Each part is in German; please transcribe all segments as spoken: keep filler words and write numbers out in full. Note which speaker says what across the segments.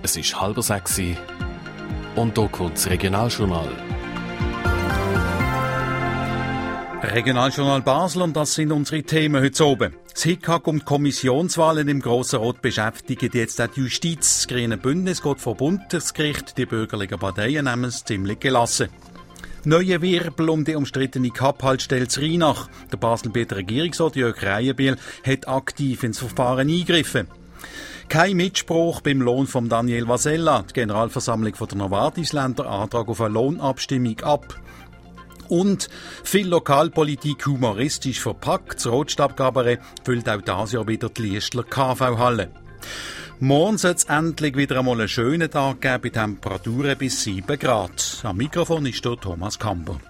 Speaker 1: Es ist halb sechs und hier kommt das Regionaljournal.
Speaker 2: Regionaljournal Basel, und das sind unsere Themen heute oben. Das Hickhack um die Kommissionswahlen im Grossen Rat beschäftigt jetzt auch die Justiz. Das Grüne Bündnis geht vor Bundesgericht, die bürgerlichen Parteien nehmen es ziemlich gelassen. Neue Wirbel um die umstrittene Kap-Haltestelle zu Rheinach. Der Basel-Bieter Regierungsrat Jörg Reihenbiel hat aktiv ins Verfahren eingegriffen. Kein Mitspruch beim Lohn von Daniel Vasella. Die Generalversammlung von der Novartis lehnt den Antrag auf eine Lohnabstimmung ab. Und viel Lokalpolitik humoristisch verpackt. Das Rotstabgabarett füllt auch dieses Jahr wieder die Liestler K V-Halle. Morgen soll es endlich wieder einmal einen schönen Tag geben, bei Temperaturen bis sieben Grad. Am Mikrofon ist der Thomas Kamber.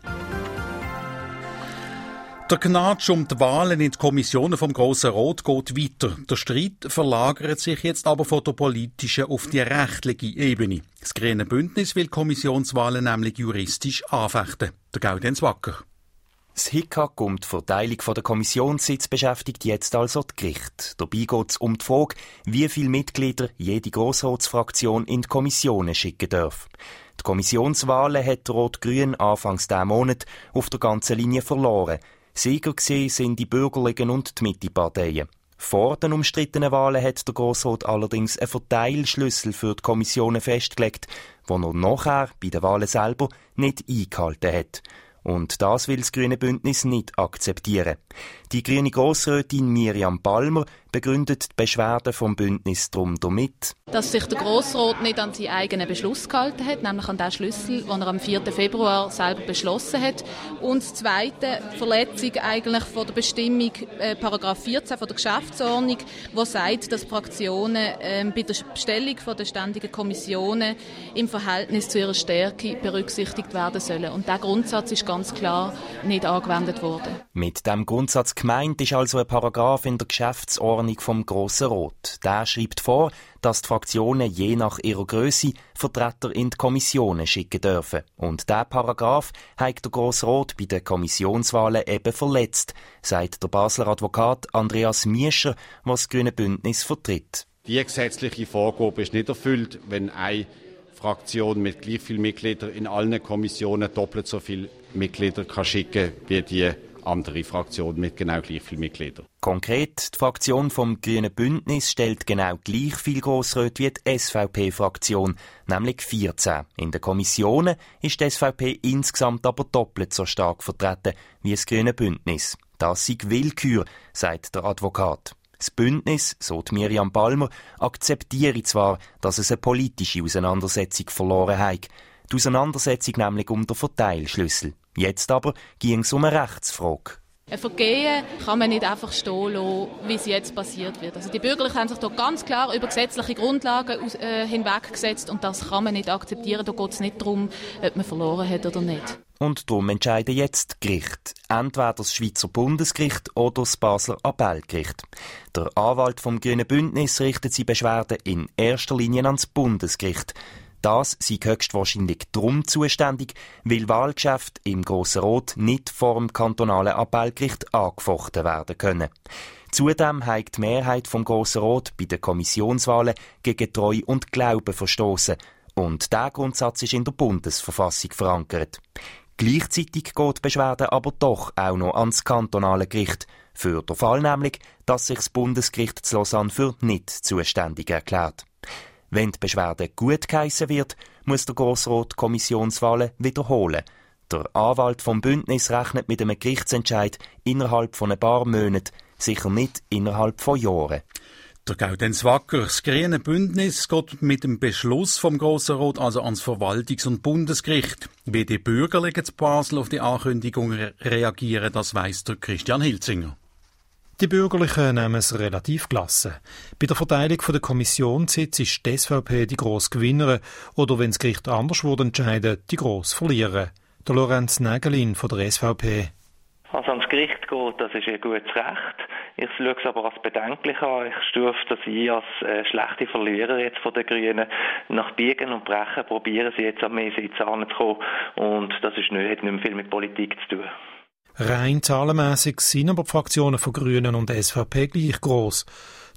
Speaker 2: Der Knatsch um die Wahlen in die Kommissionen vom Grossen Rat geht weiter. Der Streit verlagert sich jetzt aber von der politischen auf die rechtliche Ebene. Das Grüne Bündnis will Kommissionswahlen nämlich juristisch anfechten. Der Gaudenz Wacker.
Speaker 3: Das Hickhack um die Verteilung der Kommissionssitze beschäftigt jetzt also die Gerichte. Dabei geht es um die Frage, wie viele Mitglieder jede Grossratsfraktion in die Kommissionen schicken darf. Die Kommissionswahlen hat Rot-Grün anfangs diesen Monat auf der ganzen Linie verloren. Sieger gesehen sind die Bürgerlichen und die Mitteparteien. Vor den umstrittenen Wahlen hat der Grossrat allerdings einen Verteilschlüssel für die Kommissionen festgelegt, den er nachher bei den Wahlen selber nicht eingehalten hat. Und das will das Grüne Bündnis nicht akzeptieren. Die grüne Grossrätin Miriam Palmer begründet die Beschwerden vom Bündnis darum damit,
Speaker 4: dass sich der Grossrat nicht an seinen eigenen Beschluss gehalten hat, nämlich an den Schlüssel, den er am vierten Februar selber beschlossen hat. Und das Zweite, Verletzung eigentlich von der Bestimmung äh, Paragraph vierzehn von der Geschäftsordnung, wo sagt, dass Fraktionen äh, bei der Bestellung von der ständigen Kommissionen im Verhältnis zu ihrer Stärke berücksichtigt werden sollen. Und dieser Grundsatz ist ganz klar nicht angewendet worden.
Speaker 3: Mit diesem Grundsatz gemeint ist also ein Paragraph in der Geschäftsordnung vom Grossen Rat. Der schreibt vor, dass die Fraktionen je nach ihrer Grösse Vertreter in die Kommissionen schicken dürfen. Und dieser Paragraph hat der Grosse Rat bei den Kommissionswahlen eben verletzt, sagt der Basler Advokat Andreas Miescher, was das Grüne Bündnis vertritt.
Speaker 5: Die gesetzliche Vorgabe ist nicht erfüllt, wenn eine Fraktion mit gleich vielen Mitgliedern in allen Kommissionen doppelt so viele Mitglieder kann schicken wie die andere Fraktion mit genau gleich vielen Mitgliedern.
Speaker 3: Konkret, die Fraktion vom Grünen Bündnis stellt genau gleich viel Grossräte wie die S V P-Fraktion, nämlich vierzehn. In den Kommissionen ist die S V P insgesamt aber doppelt so stark vertreten wie das Grüne Bündnis. Das sei Willkür, sagt der Advokat. Das Bündnis, so die Miriam Palmer, akzeptiere zwar, dass es eine politische Auseinandersetzung verloren hat. Die Auseinandersetzung nämlich um den Verteilschlüssel. Jetzt aber ging es um eine Rechtsfrage.
Speaker 4: Ein Vergehen kann man nicht einfach stehen lassen, wie es jetzt passiert wird. Also die Bürgerlichen haben sich da ganz klar über gesetzliche Grundlagen äh, hinweggesetzt und das kann man nicht akzeptieren. Da geht es nicht darum, ob man verloren hat oder nicht.
Speaker 3: Und darum entscheiden jetzt die Gerichte. Entweder das Schweizer Bundesgericht oder das Basler Appellgericht. Der Anwalt vom Grünen Bündnis richtet seine Beschwerden in erster Linie ans Bundesgericht. Das sei höchstwahrscheinlich darum zuständig, weil Wahlgeschäfte im Grossen Rat nicht vor dem kantonalen Appellgericht angefochten werden können. Zudem hat die Mehrheit vom Grossen Rat bei den Kommissionswahlen gegen Treu und Glauben verstoßen. Und dieser Grundsatz ist in der Bundesverfassung verankert. Gleichzeitig geht die Beschwerde aber doch auch noch ans kantonale Gericht. Für den Fall nämlich, dass sich das Bundesgericht zu Lausanne für nicht zuständig erklärt. Wenn die Beschwerde gut geheissen wird, muss der Grossrat Kommissionswahlen wiederholen. Der Anwalt vom Bündnis rechnet mit einem Gerichtsentscheid innerhalb von ein paar Monaten, sicher nicht innerhalb von Jahren.
Speaker 2: Der Gaudenz Wacker, das Grüne Bündnis geht mit dem Beschluss vom Grossen Rat also ans Verwaltungs- und Bundesgericht. Wie die Bürgerlichen zu Basel auf die Ankündigung re- reagieren, das weiss der Christian Hilzinger.
Speaker 6: Die Bürgerlichen nehmen es relativ gelassen. Bei der Verteilung der Kommissionssitze ist die S V P die grosse Gewinnerin oder, wenn das Gericht anders entscheiden, die grosse Verliererin. Der Lorenz Nägelin von der S V P.
Speaker 7: Also ans Gericht geht, das ist ein gutes Recht. Ich schaue es aber als bedenklich an. Ich stufe das ein als äh, schlechte Verlierer jetzt von den Grünen. Nach Biegen und Brechen probieren sie jetzt an mehr Sitze heranzukommen. Und das ist nicht, hat nicht mehr viel mit Politik zu tun.
Speaker 6: Rein zahlenmässig sind aber die Fraktionen von Grünen und S V P gleich gross.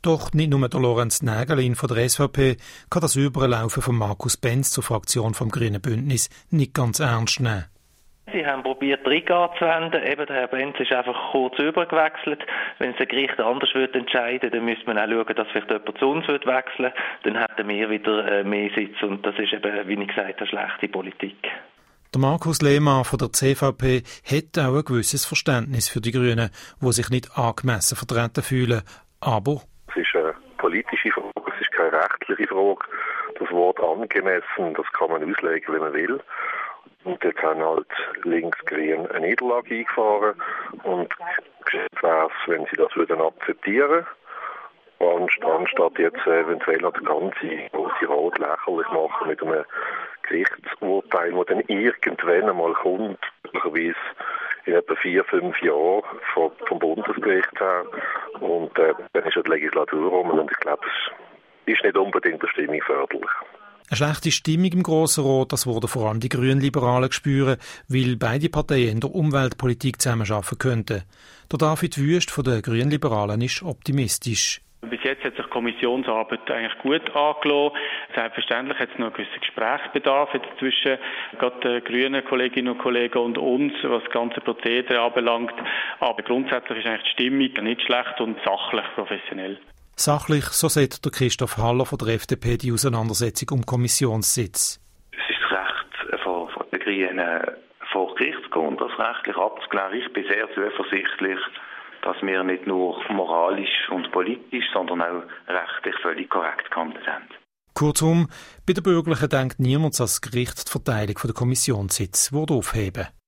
Speaker 6: Doch nicht nur der Lorenz Nägelin von der S V P kann das Überlaufen von Markus Benz zur Fraktion vom Grünen Bündnis nicht ganz ernst nehmen.
Speaker 7: Sie haben probiert, Trick anzuwenden. Eben, der Herr Benz ist einfach kurz übergewechselt. Wenn es ein Gericht anders wird entscheiden, dann müsste man auch schauen, dass vielleicht jemand zu uns wird wechseln. Dann hätten wir wieder mehr Sitz. Und das ist eben, wie ich gesagt habe, schlechte Politik.
Speaker 6: Der Markus Lehmann von der C V P hat auch ein gewisses Verständnis für die Grünen, die sich nicht angemessen vertreten fühlen. Aber
Speaker 8: es ist eine politische Frage, es ist keine rechtliche Frage. Das Wort angemessen, das kann man auslegen, wie man will. Und jetzt haben halt links-grün eine Niederlage eingefahren und geschätzt wäre es, wenn sie das würden akzeptieren, anstatt jetzt eventuell noch den ganzen grossen Rat lächerlich machen mit einem Gerichtsurteil, das dann irgendwann einmal kommt, möglicherweise in etwa vier, fünf Jahren vom, vom Bundesgericht her. Und äh, dann ist ja die Legislatur rum und ich glaube, es ist nicht unbedingt der Stimmung förderlich.
Speaker 6: Eine schlechte Stimmung im Grossen Rat, das wurden vor allem die Grünliberalen spüren, weil beide Parteien in der Umweltpolitik zusammenarbeiten könnten. Der David Wüst von den Grünliberalen ist optimistisch.
Speaker 9: Bis jetzt hat sich die Kommissionsarbeit eigentlich gut angelassen. Selbstverständlich hat es noch einen gewissen Gesprächsbedarf jetzt zwischen gerade den grünen Kolleginnen und Kollegen und uns, was das ganze Prozedere anbelangt. Aber grundsätzlich ist eigentlich die Stimmung nicht schlecht und sachlich professionell.
Speaker 6: Sachlich, so sieht der Christoph Haller von der F D P die Auseinandersetzung um Kommissionssitz.
Speaker 10: Es ist das Recht von, von den Grünen vor Gericht zu gehen, das rechtlich abzuklären. Ich bin sehr zuversichtlich, dass wir nicht nur moralisch und politisch, sondern auch rechtlich völlig korrekt gehandelt haben.
Speaker 6: Kurzum, bei den Bürgerlichen denkt niemand, dass das Gericht die Verteilung der Kommissionssitz aufheben würde.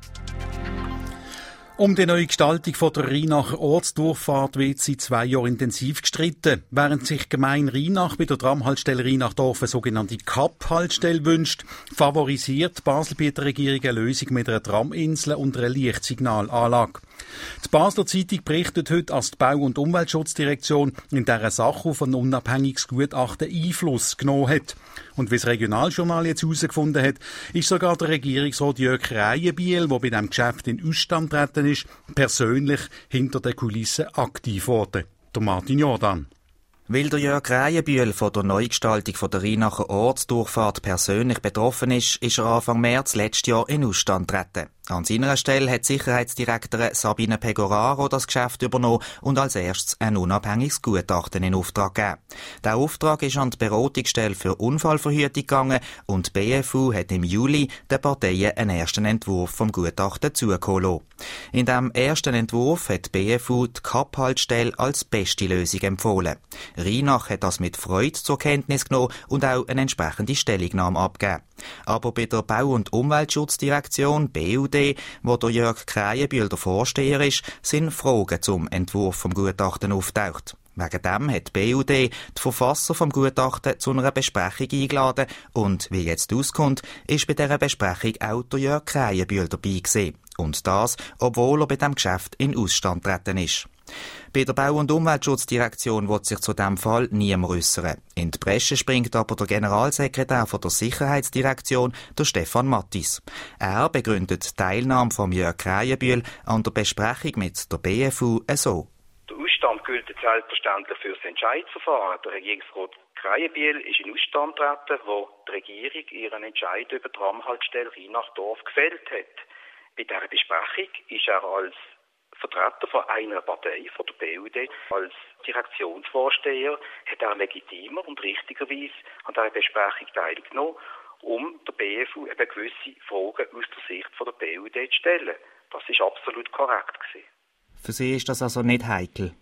Speaker 2: Um die neue Gestaltung von der Rheinacher Ortsdurchfahrt wird seit zwei Jahren intensiv gestritten. Während sich Gemeinde Rheinach bei der Tramhaltestelle Rheinachdorf eine sogenannte K A P-Haltestelle wünscht, favorisiert die Basel-Bieter Regierung eine Lösung mit einer Traminsel und einer Lichtsignalanlage. Die Basler Zeitung berichtet heute, dass die Bau- und Umweltschutzdirektion in dieser Sache auf ein unabhängiges Gutachten Einfluss genommen hat. Und wie das Regionaljournal jetzt herausgefunden hat, ist sogar der Regierungsrat Jörg Krähenbühl, der bei diesem Geschäft in Ausstand treten ist, persönlich hinter den Kulissen aktiv geworden. Der Martin Jordan.
Speaker 11: Weil der Jörg Krähenbühl von der Neugestaltung von der Rheinacher Ortsdurchfahrt persönlich betroffen ist, ist er Anfang März letztes Jahr in Ausstand getreten. An seiner Stelle hat Sicherheitsdirektorin Sabine Pegoraro das Geschäft übernommen und als erstes ein unabhängiges Gutachten in Auftrag gegeben. Der Auftrag ist an die Beratungsstelle für Unfallverhütung gegangen und die B F U hat im Juli den Parteien einen ersten Entwurf vom Gutachten zukommen lassen. In diesem ersten Entwurf hat die B F U die K A P-Haltestelle als beste Lösung empfohlen. Rheinach hat das mit Freude zur Kenntnis genommen und auch eine entsprechende Stellungnahme abgegeben. Aber bei der Bau- und Umweltschutzdirektion, B U D, wo der Jörg Krähenbühl der Vorsteher ist, sind Fragen zum Entwurf vom Gutachten auftaucht. Wegen dem hat die B U D die Verfasser vom Gutachten zu einer Besprechung eingeladen und, wie jetzt auskommt, ist bei dieser Besprechung auch der Jörg Krähenbühl dabei gewesen. Und das, obwohl er bei diesem Geschäft in Ausstand getreten ist. Bei der Bau- und Umweltschutzdirektion will sich zu diesem Fall niemand äußern. In die Bresche springt aber der Generalsekretär von der Sicherheitsdirektion, der Stefan Mattis. Er begründet die Teilnahme von Jörg Krähenbühl an der Besprechung mit der B F U so.
Speaker 12: Der Ausstand gilt selbstverständlich für das Entscheidungsverfahren. Der Regierungsrat Krähenbühl ist in Ausstand getreten, wo die Regierung ihren Entscheid über die Tramhaltestelle Rheinachdorf gefällt hat. Bei dieser Besprechung ist er als Vertreter von einer Partei, von der B U D, als Direktionsvorsteher, hat er legitimer und richtigerweise an dieser Besprechung teilgenommen, um der B F U eben gewisse Fragen aus der Sicht von der B U D zu stellen. Das ist absolut korrekt gewesen.
Speaker 11: Für Sie ist das also nicht heikel?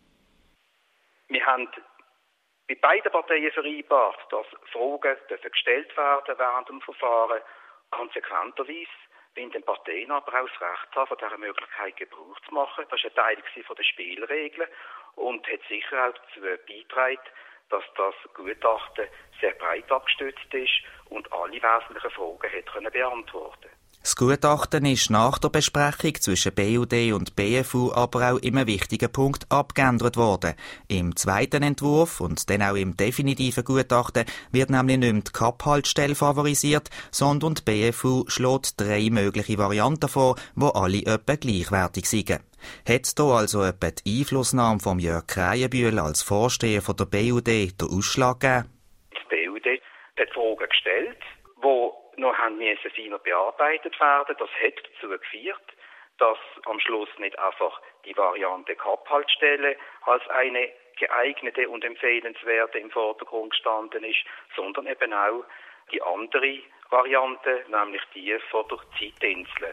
Speaker 12: Wir haben bei beiden Parteien vereinbart, dass Fragen gestellt werden während dem Verfahren, konsequenterweise, wenn den Parteien aber auch das Recht haben, von dieser Möglichkeit Gebrauch zu machen. Das war ein Teil von den Spielregeln und hat sicher auch dazu beigetragen, dass das Gutachten sehr breit abgestützt ist und alle wesentlichen Fragen hat können beantworten.
Speaker 11: Das Gutachten ist nach der Besprechung zwischen B U D und B F U aber auch in einem wichtigen Punkt abgeändert worden. Im zweiten Entwurf und dann auch im definitiven Gutachten wird nämlich nicht mehr die Kap-Haltestelle favorisiert, sondern die B F U schlägt drei mögliche Varianten vor, die alle etwa gleichwertig sind. Hat hier also etwa die Einflussnahme von Jörg Krähenbühl als Vorsteher von der B U D den Ausschlag gegeben?
Speaker 12: Die B U D hat Fragen gestellt, die noch haben müssen feiner bearbeitet werden. Das hat dazu geführt, dass am Schluss nicht einfach die Variante Kap-Haltestelle als eine geeignete und empfehlenswerte im Vordergrund gestanden ist, sondern eben auch die andere Variante, nämlich die von der Zeitinsel.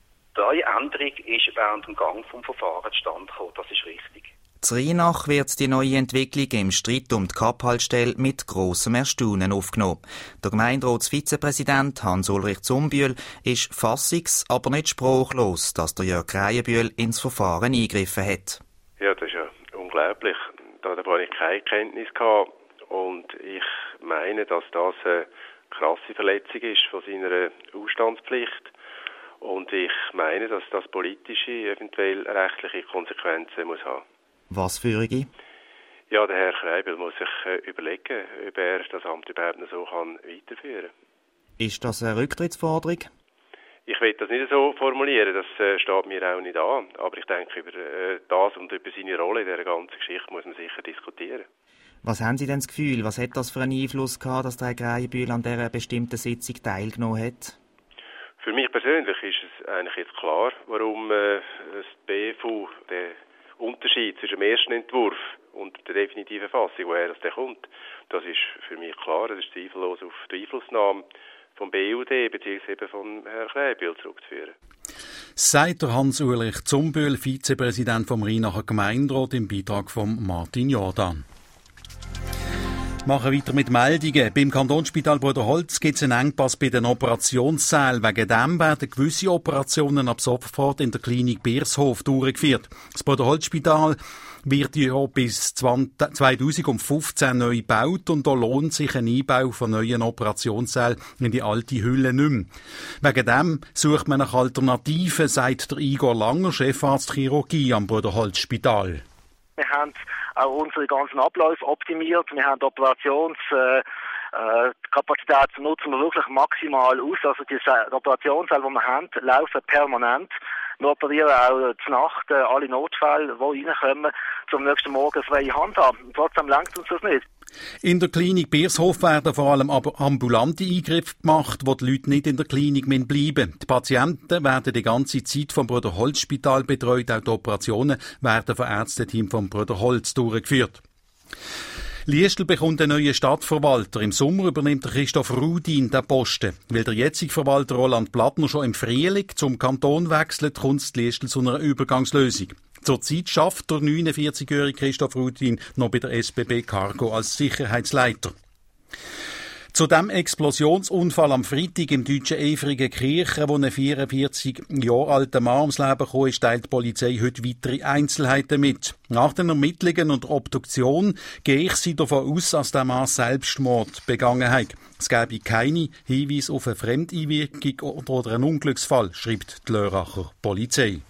Speaker 12: Die Änderung ist während dem Gang vom Verfahren zustande gekommen, das ist richtig.
Speaker 11: In Rheinach wird die neue Entwicklung im Streit um die Kap-Haltestelle mit grossem Erstaunen aufgenommen. Der Gemeinderatsvizepräsident Hans-Ulrich Zumbühl ist fassungs-, aber nicht sprachlos, dass der Jörg Krähenbühl ins Verfahren eingegriffen hat.
Speaker 13: Ja, das ist ja unglaublich. Davon habe ich keine Kenntnis gehabt. Und ich meine, dass das eine krasse Verletzung ist von seiner Ausstandspflicht. Und ich meine, dass das politische, eventuell rechtliche Konsequenzen muss haben.
Speaker 11: Was für eine?
Speaker 13: Ja, der Herr Krähenbühl muss sich äh, überlegen, ob er das Amt überhaupt noch so kann weiterführen kann.
Speaker 11: Ist das eine Rücktrittsforderung?
Speaker 13: Ich will das nicht so formulieren, das äh, steht mir auch nicht an. Aber ich denke, über äh, das und über seine Rolle in dieser ganzen Geschichte muss man sicher diskutieren.
Speaker 11: Was haben Sie denn das Gefühl? Was hat das für einen Einfluss gehabt, dass der Herr Krähenbühl an dieser bestimmten Sitzung teilgenommen hat?
Speaker 13: Für mich persönlich ist es eigentlich jetzt klar, warum äh, das B F U den Unterschied zwischen dem ersten Entwurf und der definitiven Fassung, woher das dann kommt, das ist für mich klar, das ist zweifellos auf die Einflussnahme vom B U D bzw. von Herrn Krähenbühl zurückzuführen.
Speaker 2: Sagt der Hans-Ulrich Zumbühl, Vizepräsident vom Rheinacher Gemeinderat, im Beitrag von Martin Jordan. Machen weiter mit Meldungen. Beim Kantonsspital Bruderholz gibt es einen Engpass bei den Operationssälen. Wegen dem werden gewisse Operationen ab sofort in der Klinik Biershof durchgeführt. Das Bruderholzspital wird ja bis zweitausendfünfzehn neu gebaut und da lohnt sich ein Einbau von neuen Operationssälen in die alte Hülle nicht mehr. Wegen dem sucht man nach Alternativen, sagt der Igor Langer, Chefarzt Chirurgie am Bruderholzspital.
Speaker 14: Wir haben auch unsere ganzen Abläufe optimiert. Wir haben die Operationskapazität äh, nutzen wir wirklich maximal aus. Also die Operationssäle, die wir haben, laufen permanent. Wir operieren auch zur Nacht äh, alle Notfälle, die reinkommen, zum nächsten Morgen freie Hand haben. Und trotzdem lenkt uns das nicht.
Speaker 2: In der Klinik Biershof werden vor allem aber ambulante Eingriffe gemacht, wo die Leute nicht in der Klinik bleiben müssen. Die Patienten werden die ganze Zeit vom Bruderholz-Spital betreut. Auch die Operationen werden vom Ärzteteam vom Bruderholz durchgeführt. Liestel bekommt einen neuen Stadtverwalter. Im Sommer übernimmt der Christoph Rudin den Posten. Weil der jetzige Verwalter Roland Plattner schon im Frühling zum Kanton wechselt, kommt Liestel zu einer Übergangslösung. Zurzeit schafft der neunundvierzigjährige Christoph Rudin noch bei der S B B Cargo als Sicherheitsleiter. Zu dem Explosionsunfall am Freitag im deutschen Efrigen Kirche, wo ein vierundvierzig Jahre alter Mann ums Leben gekommen ist, teilt die Polizei heute weitere Einzelheiten mit. Nach den Ermittlungen und der Obduktion gehe ich sie davon aus, dass der Mann Selbstmord begangen hat. Es gäbe keine Hinweise auf eine Fremdeinwirkung oder einen Unglücksfall, schreibt die Lörracher Polizei.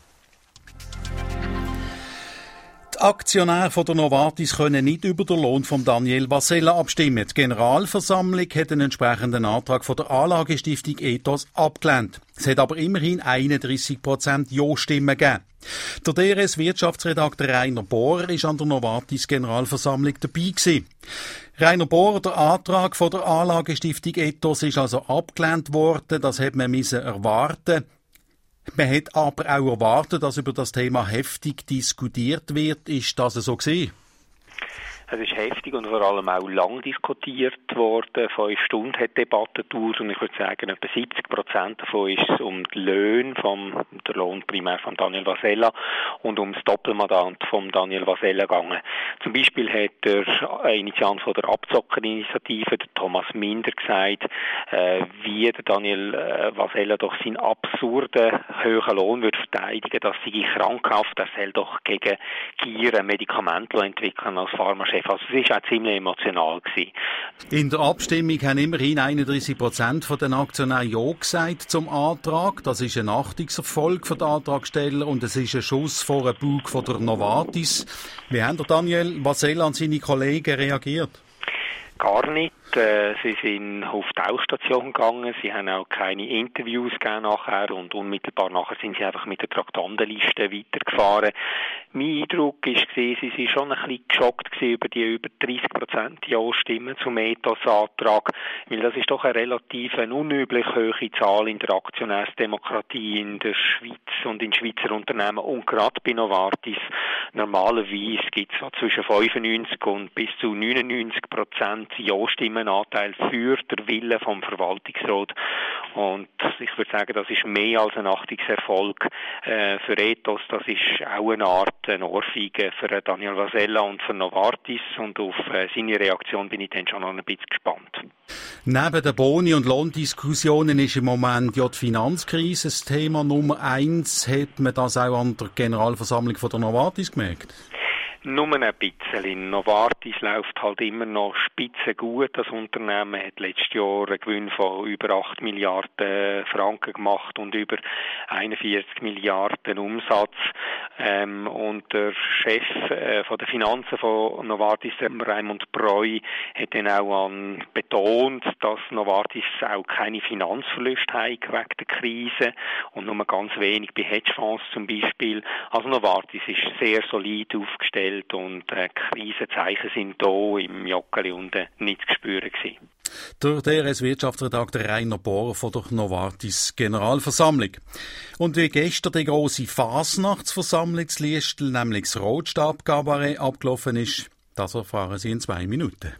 Speaker 2: Die Aktionäre von der Novartis können nicht über den Lohn von Daniel Vasella abstimmen. Die Generalversammlung hat einen entsprechenden Antrag von der Anlagestiftung Ethos abgelehnt. Es hat aber immerhin einunddreissig Prozent Ja-Stimmen gegeben. Der D R S-Wirtschaftsredakteur Rainer Bohrer war an der Novartis-Generalversammlung dabei gewesen. Rainer Bohrer, der Antrag von der Anlagestiftung Ethos ist also abgelehnt worden. Das hätte man müssen erwarten. Man hat aber auch erwartet, dass über das Thema heftig diskutiert wird. Ist das so gewesen?
Speaker 15: Es ist heftig und vor allem auch lang diskutiert worden. Fünf Stunden hat die Debatte gedauert und ich würde sagen, etwa siebzig Prozent davon ist um die Löhne, vom, der Lohn primär von Daniel Vasella und um das Doppelmandat von Daniel Vasella gegangen. Zum Beispiel hat der Initiant von der Abzockerinitiative, der Thomas Minder, gesagt, äh, wie der Daniel äh, Vasella doch seinen absurden hohen Lohn würde verteidigen, dass sie krankhaft, er soll doch gegen Gier ein Medikament entwickeln als Pharmachef F. Also es war auch ziemlich emotional gewesen.
Speaker 2: In der Abstimmung haben immerhin einunddreissig Prozent der Aktionäre Ja gesagt zum Antrag. Das ist ein Achtungserfolg für den Antragsteller und es ist ein Schuss vor den Bug von der Novartis. Wie haben Daniel Vasella und seine Kollegen reagiert?
Speaker 15: Gar nicht. Sie sind auf die Tauchstation gegangen, sie haben auch keine Interviews gegeben nachher und unmittelbar nachher sind sie einfach mit der Traktandenliste weitergefahren. Mein Eindruck war, sie waren schon ein bisschen geschockt über die über dreissig Prozent Ja-Stimmen zum Ethos-Antrag, weil das ist doch eine relativ eine unüblich hohe Zahl in der Aktionärsdemokratie in der Schweiz und in Schweizer Unternehmen und gerade bei Novartis. Normalerweise gibt es zwischen fünfundneunzig und bis zu neunundneunzig Prozent Ja-Stimmen Anteil für den Willen vom Verwaltungsrat. Und ich würde sagen, das ist mehr als ein Achtungserfolg äh, für Ethos. Das ist auch eine Art eine Ohrfeige für Daniel Vasella und für Novartis. Und auf äh, seine Reaktion bin ich dann schon noch ein bisschen gespannt.
Speaker 2: Neben den Boni- und Lohndiskussionen ist im Moment ja die Finanzkrise das Thema Nummer eins. Hat man das auch an der Generalversammlung von der Novartis gemerkt?
Speaker 15: Nur ein bisschen. Novartis läuft halt immer noch spitze gut. Das Unternehmen hat letztes Jahr einen Gewinn von über acht Milliarden Franken gemacht und über einundvierzig Milliarden Umsatz. Ähm, und der Chef äh, von der Finanzen von Novartis, Raimund Breu, hat dann auch an betont, dass Novartis auch keine Finanzverluste hat wegen der Krise und nur ganz wenig bei Hedgefonds zum Beispiel. Also Novartis ist sehr solid aufgestellt und äh, Krisenzeichen sind da im Joggeli und äh, nicht zu spüren gewesen.
Speaker 2: Der D R S-Wirtschaftsredakteur Rainer Bohr von der Novartis Generalversammlung. Und wie gestern die grosse Fasnachtsversammlung zu Liestel, nämlich das Rotstab-Kabarett, abgelaufen ist, das erfahren Sie in zwei Minuten.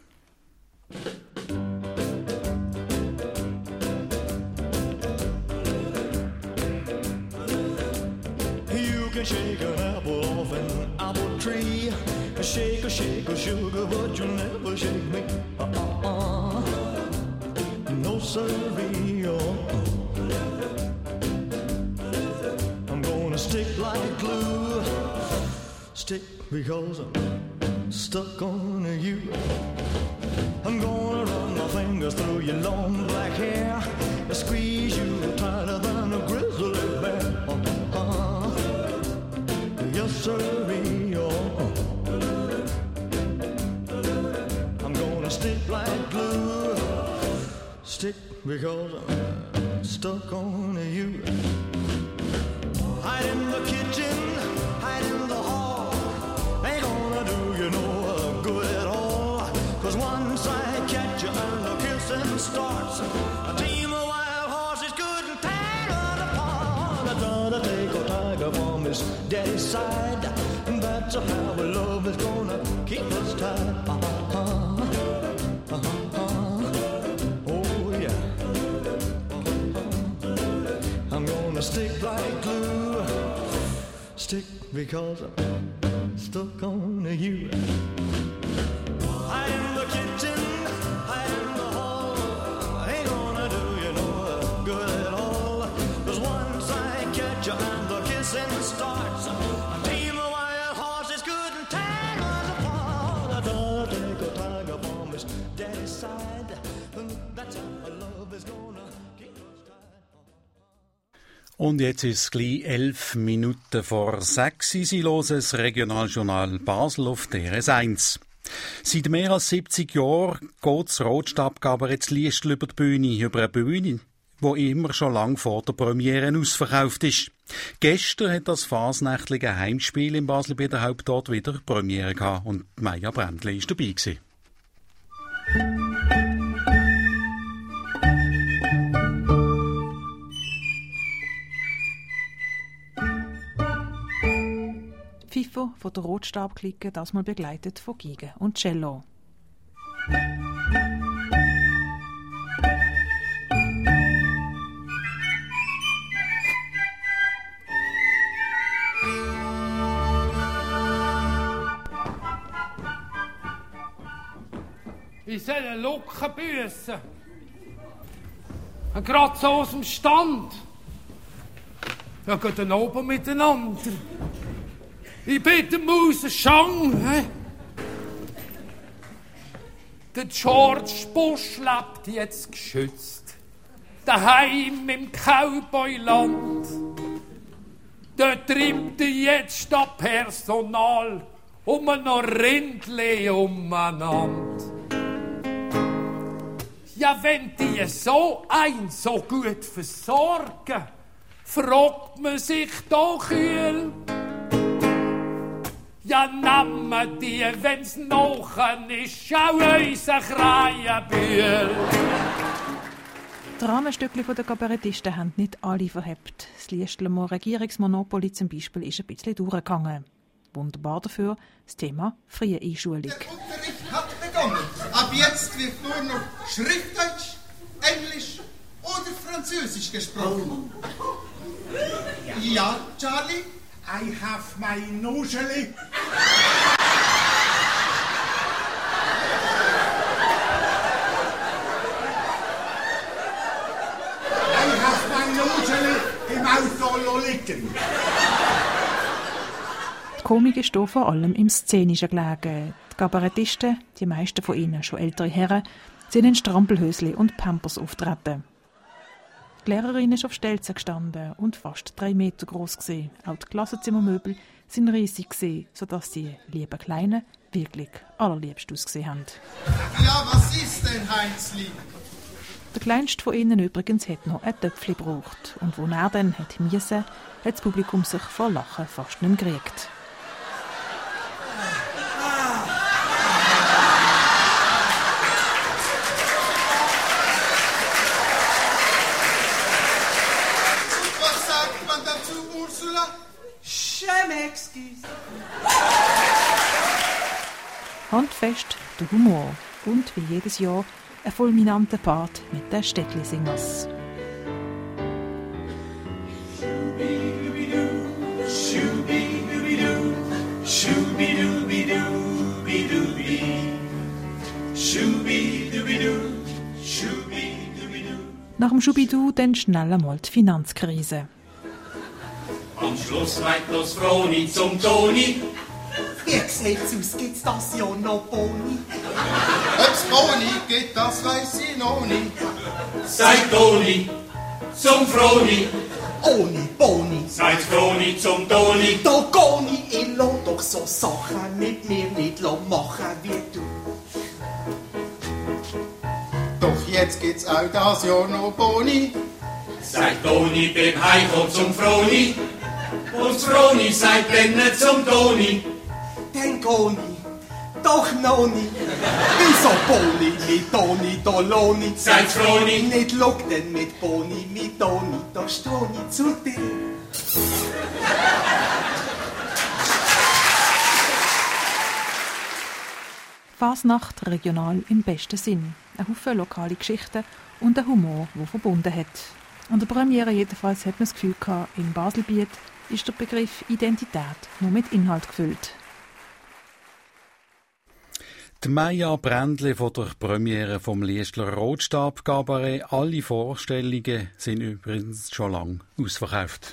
Speaker 16: You can shake an apple off an apple tree. Shake a shake a sugar, but you'll never shake me. Uh-uh-uh. No siree. I'm gonna stick like glue. Stick because I'm stuck on you. I'm gonna run my fingers through your long black hair. Squeeze you tighter than a grizzly bear. Uh-uh. Yes, siree. I'm gonna stick like glue. Stick because I'm stuck on you. Hide in the kitchen, hide in the hall. Ain't gonna do you no good at all. Cause once I catch you and the kissing starts, a team of wild horses couldn't tear us apart. I gotta take a tiger from his daddy's side. That's how our love is gonna keep us tied. Uh-huh. Stick like glue, stick because I'm stuck on you. Hide in the kitchen, hide in the hall. Ain't gonna do you no good at all. Cause once I catch you and the kissing starts, a team of wild horses couldn't tear us apart. I gotta take a tiger from his daddy's side. That's how my love is gonna keep us tied.
Speaker 2: Und jetzt ist es gleich elf Minuten vor sechs. Sie hören das Regionaljournal Basel auf D R S eins. Seit mehr als siebzig Jahren geht das Rotstab-Kabarett zu Liestel über die Bühne, über eine Bühne, die immer schon lang vor der Premiere ausverkauft ist. Gestern hat das fasnächtliche Heimspiel im Basel bei der Hauptort wieder Premiere gehabt und Maja Brändli war dabei gewesen.
Speaker 17: Pfiffer von der Rotstab-Clique, das mal begleitet von Geige und Cello.
Speaker 18: Ich soll einen Lucken büssen. Gerade so aus dem Stand. Ja, geht dann oben miteinander. Ich bin der Mauser Schang. He? Der George Bush lebt jetzt geschützt. Daheim im Cowboyland. Dort treibt er jetzt das Personal um noch Rindli umeinander. Ja, wenn die so ein so gut versorgen, fragt man sich doch kühl. Ja, nehmen die, wenn's noch ist, schau unser Kreienbühl.
Speaker 17: Die Rahmenstückchen der Kabarettisten haben nicht alle verhebt. Das Liestler Regierungsmonopoly zum Beispiel ist ein bisschen durchgegangen. Wunderbar dafür das Thema freie Einschulung.
Speaker 19: Der Unterricht hat begonnen. Ab jetzt wird nur noch Schriftdeutsch, Englisch oder Französisch gesprochen. Ja, Charlie? I have my Nuscheli. I have my Nuscheli im Auto liegen.
Speaker 17: Die Komik ist hier vor allem im Szenischen gelegen. Die Kabarettisten, die meisten von ihnen schon ältere Herren, sind in Strampelhösli und Pampers auftreten. Die Lehrerin ist auf Stelzen gestanden und fast drei Meter groß gewesen. Auch die Klassenzimmermöbel sind riesig gewesen, sodass die lieben Kleinen wirklich allerliebst ausgesehen haben.
Speaker 19: Ja, was ist denn, Heinzli?
Speaker 17: Der kleinste von ihnen übrigens hat noch ein Töpfchen gebraucht. Und wo er dann hat müssen, hat das Publikum sich vor Lachen fast nicht mehr gekriegt.
Speaker 19: Was sagt man dazu, Ursula? Je m'excuse.
Speaker 17: Handfest der Humor und wie jedes Jahr ein fulminanter Part mit den Städtli-Singers. Nach dem Schubidu dann schnell einmal die Finanzkrise.
Speaker 20: Am Schluss reicht bloß Froni zum Toni.
Speaker 19: Wie sieht's aus? Gibt's das Jahr noch Boni? Ob's Boni gibt, das weiß ich noch nicht.
Speaker 20: Seid Toni zum Froni.
Speaker 19: Ohne Boni.
Speaker 20: Seid Froni zum Toni.
Speaker 19: Da Goni, ich lass doch so Sachen mit mir nicht machen wie du. Doch jetzt gibt's auch das Jahr noch Boni.
Speaker 20: Seid Toni beim Heiko zum Froni. Und Froni seid Blende zum Toni.
Speaker 19: Den Goni, doch noch nicht. Wieso Boni mit Toni, da Loni?
Speaker 20: Seid Froni.
Speaker 19: Nicht lock denn mit Boni, mit Toni, da Stoni zu dir.
Speaker 17: Fasnacht regional im besten Sinn. Ein Haufen lokale Geschichten und ein Humor, der verbunden hat. An der Premiere jedenfalls hat man das Gefühl gehabt, in Baselbiet ist der Begriff Identität nur mit Inhalt gefüllt.
Speaker 2: Die Maja Brändle von der Premiere vom Liestler Rotstab Cabaret. Alle Vorstellungen sind übrigens schon lange ausverkauft.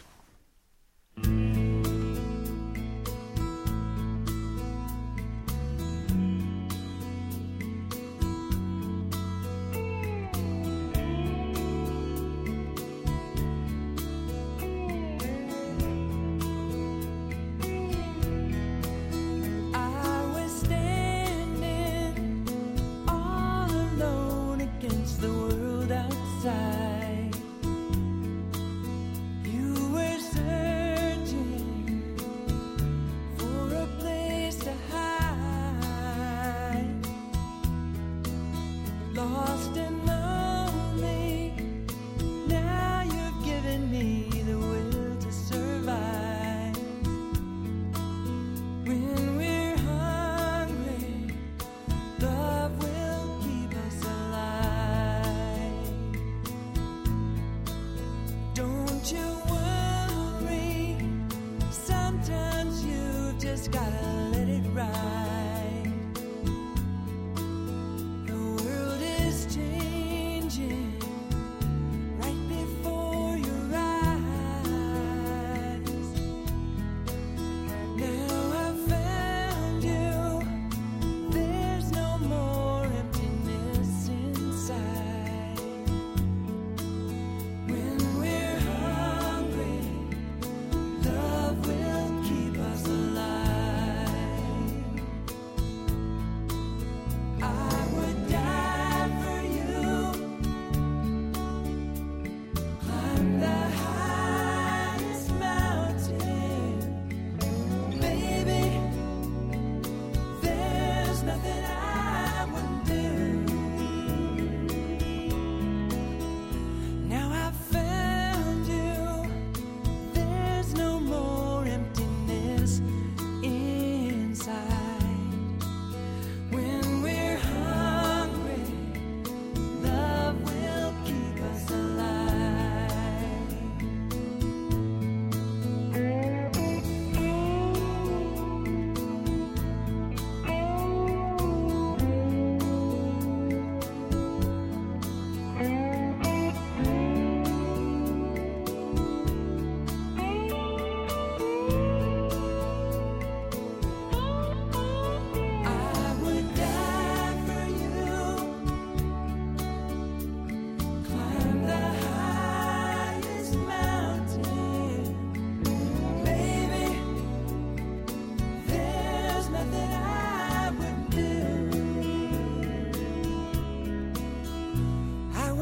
Speaker 21: Gotta let it ride. The world is changing.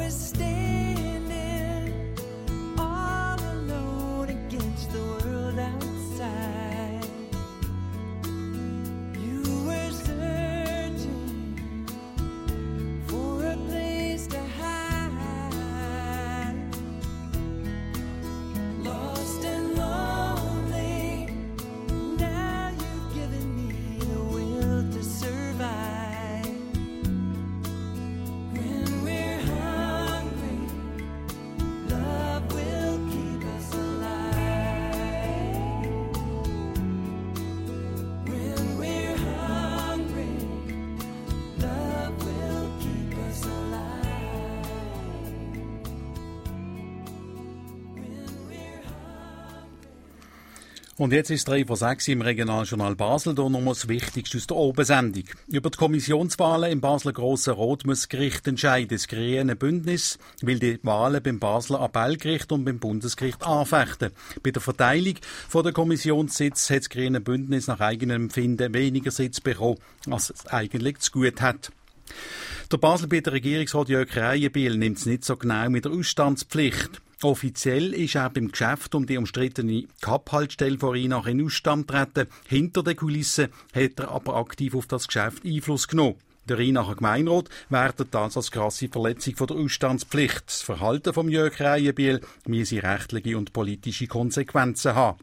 Speaker 2: Und jetzt ist drei vor sechs im Regionaljournal Basel, hier nochmal das Wichtigste aus der Obersendung. Über die Kommissionswahlen im Basler Grossen Rot muss das Gericht entscheiden. Das grüne Bündnis will die Wahlen beim Basler Appellgericht und beim Bundesgericht anfechten. Bei der Verteilung der Kommissionssitze hat das grüne Bündnis nach eigenem Empfinden weniger Sitze bekommen, als es eigentlich zu gut hat. Der Baselbieter Regierungsrat Jörg Krähenbühl nimmt es nicht so genau mit der Ausstandspflicht. Offiziell ist er beim Geschäft um die umstrittene Kap-Haltestelle vor Rheinach in Ausstand getreten. Hinter den Kulissen hat er aber aktiv auf das Geschäft Einfluss genommen. Der Rheinacher Gemeinderat wertet das als krasse Verletzung von der Ausstandspflicht. Das Verhalten von Jörg Krähenbühl müsse rechtliche und politische Konsequenzen haben.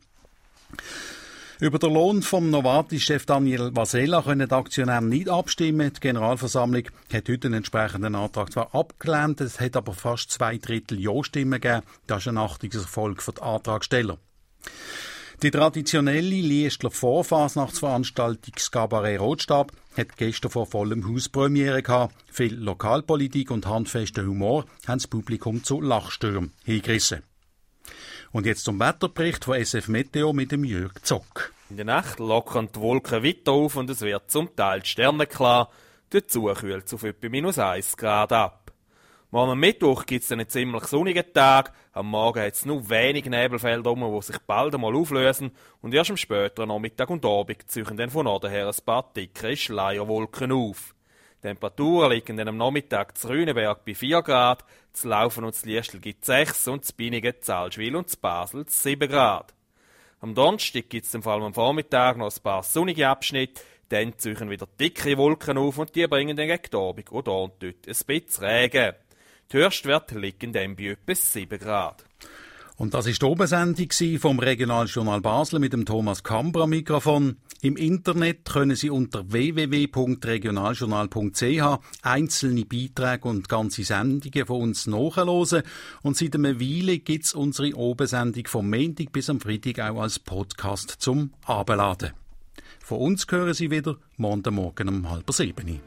Speaker 2: Über den Lohn vom Novartis-Chef Daniel Vasella können die Aktionäre nicht abstimmen. Die Generalversammlung hat heute einen entsprechenden Antrag zwar abgelehnt, es hat aber fast zwei Drittel Ja-Stimmen gegeben. Das ist ein Achtungserfolg für die Antragsteller. Die traditionelle Liestler Vorfasnachtsveranstaltung Kabarett Rotstab hat gestern vor vollem Haus Premiere gehabt. Viel Lokalpolitik und handfester Humor haben das Publikum zu Lachstürmen hingerissen. Und jetzt zum Wetterbericht von S F Meteo mit dem Jörg Zock.
Speaker 21: In der Nacht lockern die Wolken weiter auf und es wird zum Teil sternenklar. Dazu kühlt es auf etwa minus eins Grad ab. Morgen am Mittwoch gibt es einen ziemlich sonnigen Tag. Am Morgen hat es nur wenig Nebelfelder rum, die sich bald einmal auflösen. Und erst am späteren Nachmittag und Abend ziehen dann von Norden her ein paar dickere Schleierwolken auf. Die Temperaturen liegen dann am Nachmittag zu Rüneberg bei vier Grad, zu Laufen und zu Liestl gibt es sechs und zu Binigen, zu Allschwil und zu Basel sieben Grad. Am Donnerstag gibt es vor allem am Vormittag noch ein paar sonnige Abschnitte, dann ziehen wieder dicke Wolken auf und die bringen dann gegen die Abend oder und dort ein bisschen Regen. Die Höchstwerte liegen dann bei etwa sieben Grad.
Speaker 2: Und das war die Obersendung vom Regionaljournal Basel mit dem Thomas Kambra am Mikrofon. Im Internet können Sie unter w w w punkt regionaljournal punkt c h einzelne Beiträge und ganze Sendungen von uns nachhören. Und seit einer Weile gibt es unsere Obersendung vom Montag bis am Freitag auch als Podcast zum Abladen. Von uns hören Sie wieder morgen Morgen um halb sieben.